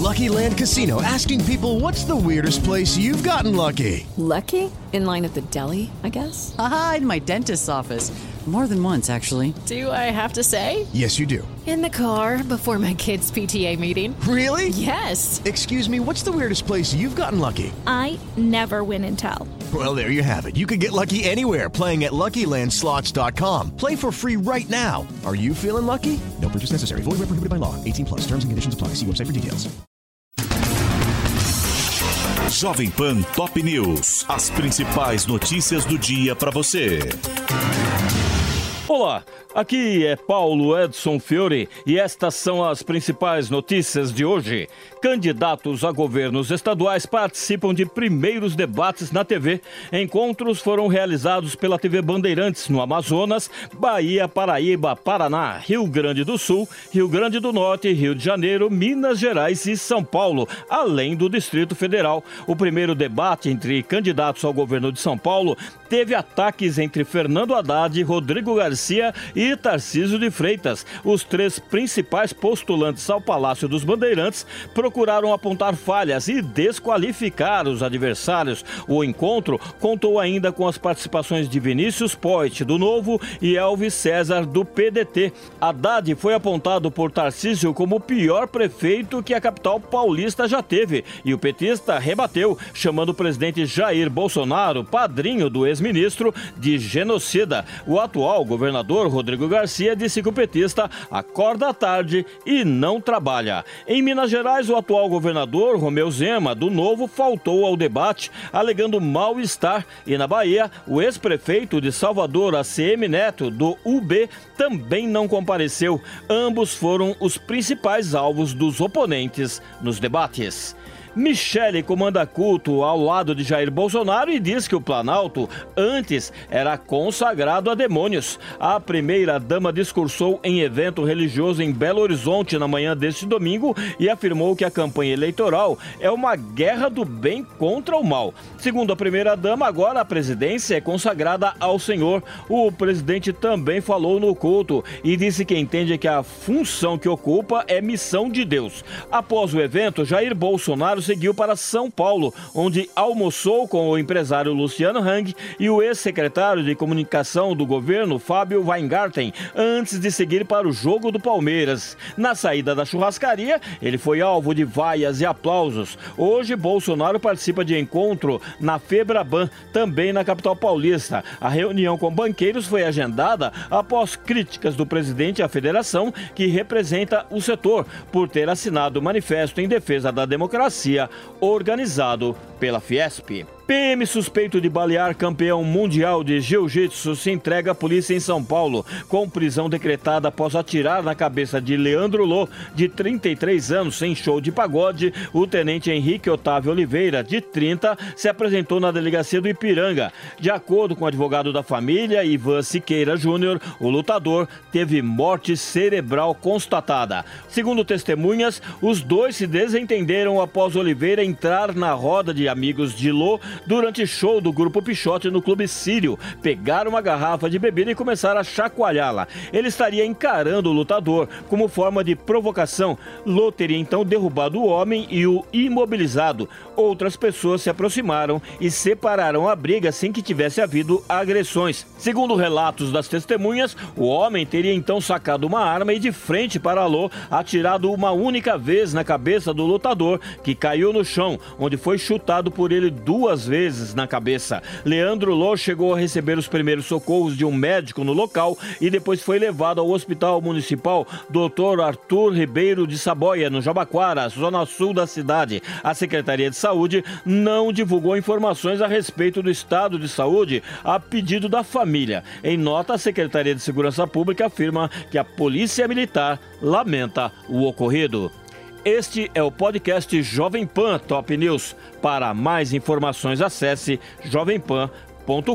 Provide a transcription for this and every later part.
Lucky Land Casino, asking people, what's the weirdest place you've gotten lucky? Lucky? In line at the deli, I guess? Aha, in my dentist's office. More than once, actually. Do I have to say? Yes, you do. In the car before my kids' PTA meeting. Really? Yes. Excuse me, what's the weirdest place you've gotten lucky? I never win and tell. Well, there you have it. You can get lucky anywhere, playing at LuckyLandSlots.com. Play for free right now. Are you feeling lucky? No purchase necessary. Void where prohibited by law. 18+. Terms and conditions apply. See website for details. Jovem Pan Top News. As principais notícias do dia para você. Olá, aqui é Paulo Edson Fiore e estas são as principais notícias de hoje. Candidatos a governos estaduais participam de primeiros debates na TV. Encontros foram realizados pela TV Bandeirantes no Amazonas, Bahia, Paraíba, Paraná, Rio Grande do Sul, Rio Grande do Norte, Rio de Janeiro, Minas Gerais e São Paulo, além do Distrito Federal. O primeiro debate entre candidatos ao governo de São Paulo teve ataques entre Fernando Haddad, Rodrigo Garcia e Tarcísio de Freitas. Os três principais postulantes ao Palácio dos Bandeirantes procuraram apontar falhas e desqualificar os adversários. O encontro contou ainda com as participações de Vinícius Poit, do Novo, e Elvis César, do PDT. Haddad foi apontado por Tarcísio como o pior prefeito que a capital paulista já teve, e o petista rebateu, chamando o presidente Jair Bolsonaro, padrinho do ex-ministro, de genocida. O atual governador Rodrigo Garcia disse que o petista acorda à tarde e não trabalha. Em Minas Gerais, o atual governador Romeu Zema, do Novo, faltou ao debate, alegando mal-estar. E na Bahia, o ex-prefeito de Salvador, ACM Neto, do UB, também não compareceu. Ambos foram os principais alvos dos oponentes nos debates. Michele comanda culto ao lado de Jair Bolsonaro e diz que o Planalto antes era consagrado a demônios. A primeira-dama discursou em evento religioso em Belo Horizonte na manhã deste domingo e afirmou que a campanha eleitoral é uma guerra do bem contra o mal. Segundo a primeira-dama, agora a presidência é consagrada ao Senhor. O presidente também falou no culto e disse que entende que a função que ocupa é missão de Deus. Após o evento, Jair Bolsonaro seguiu para São Paulo, onde almoçou com o empresário Luciano Hang e o ex-secretário de comunicação do governo, Fábio Weingarten, antes de seguir para o jogo do Palmeiras. Na saída da churrascaria, ele foi alvo de vaias e aplausos. Hoje, Bolsonaro participa de encontro na Febraban, também na capital paulista. A reunião com banqueiros foi agendada após críticas do presidente à federação, que representa o setor, por ter assinado o manifesto em defesa da democracia, organizado pela Fiesp. PM suspeito de balear campeão mundial de jiu-jitsu se entrega à polícia em São Paulo, com prisão decretada após atirar na cabeça de Leandro Lô, de 33 anos, em show de pagode. O tenente Henrique Otávio Oliveira, de 30, se apresentou na delegacia do Ipiranga. De acordo com o advogado da família, Ivan Siqueira Júnior, o lutador teve morte cerebral constatada. Segundo testemunhas, os dois se desentenderam após Oliveira entrar na roda de amigos de Lô durante show do Grupo Pichote no Clube Sírio. Pegaram uma garrafa de bebida e começaram a chacoalhá-la. Ele estaria encarando o lutador como forma de provocação. Lô teria então derrubado o homem e o imobilizado. Outras pessoas se aproximaram e separaram a briga sem que tivesse havido agressões. Segundo relatos das testemunhas, o homem teria então sacado uma arma e, de frente para Lô, atirado uma única vez na cabeça do lutador, que caiu no chão, onde foi chutado por ele 2 vezes na cabeça. Leandro Lô chegou a receber os primeiros socorros de um médico no local e depois foi levado ao Hospital Municipal Dr. Arthur Ribeiro de Saboia, no Jabaquara, zona sul da cidade. A Secretaria de Saúde não divulgou informações a respeito do estado de saúde a pedido da família. Em nota, a Secretaria de Segurança Pública afirma que a Polícia Militar lamenta o ocorrido. Este é o podcast Jovem Pan Top News. Para mais informações, acesse jovempan.com.br.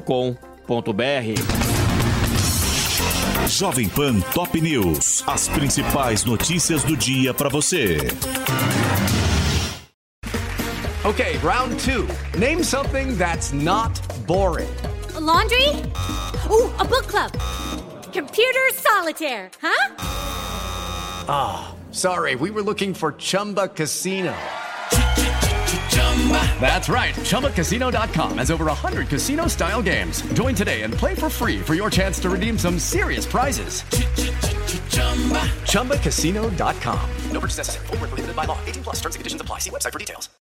Jovem Pan Top News. As principais notícias do dia para você. Okay, round 2. Name something that's not boring. A laundry? Ooh, a book club. Computer solitaire, huh? Ah. Sorry, we were looking for Chumba Casino. That's right. ChumbaCasino.com has over 100 casino-style games. Join today and play for free for your chance to redeem some serious prizes. ChumbaCasino.com. No purchase necessary. Void where prohibited by law. 18+ terms and conditions apply. See website for details.